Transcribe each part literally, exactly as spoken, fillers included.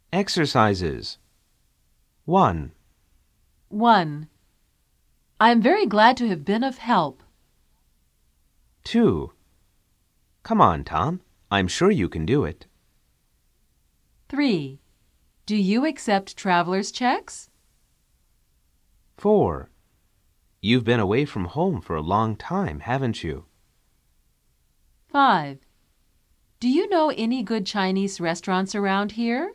Exercises. one. one. I am very glad to have been of help. two. Come on, Tom. I'm sure you can do it. three. Do you accept traveler's checks? four. You've been away from home for a long time, haven't you? five. Do you know any good Chinese restaurants around here?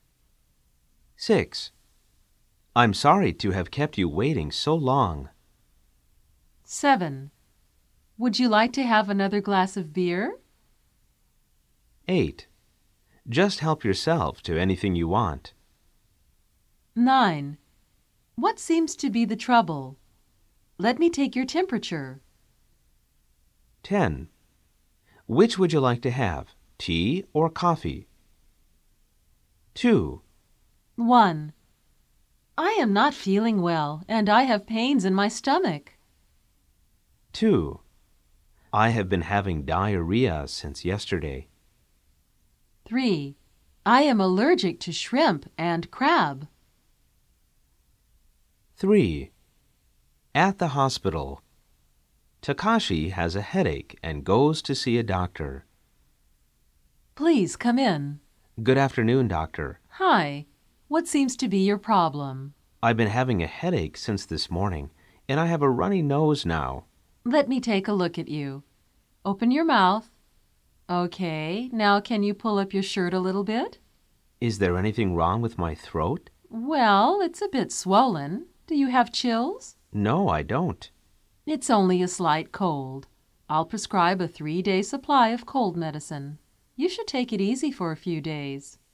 six. I'm sorry to have kept you waiting so long. seven. Would you like to have another glass of beer? eight. Just help yourself to anything you want. nine. What seems to be the trouble? Let me take your temperature. ten. Which would you like to have, tea or coffee? two. one. I am not feeling well, and I have pains in my stomach. two. I have been having diarrhea since yesterday. three. I am allergic to shrimp and crab. three. At the hospital. Takashi has a headache and goes to see a doctor. Please come in. Good afternoon, doctor. Hi. What seems to be your problem? I've been having a headache since this morning, and I have a runny nose now. Let me take a look at you. Open your mouth. Okay, now can you pull up your shirt a little bit? Is there anything wrong with my throat? Well, it's a bit swollen. Do you have chills? No, I don't. It's only a slight cold. I'll prescribe a three-day supply of cold medicine. You should take it easy for a few days.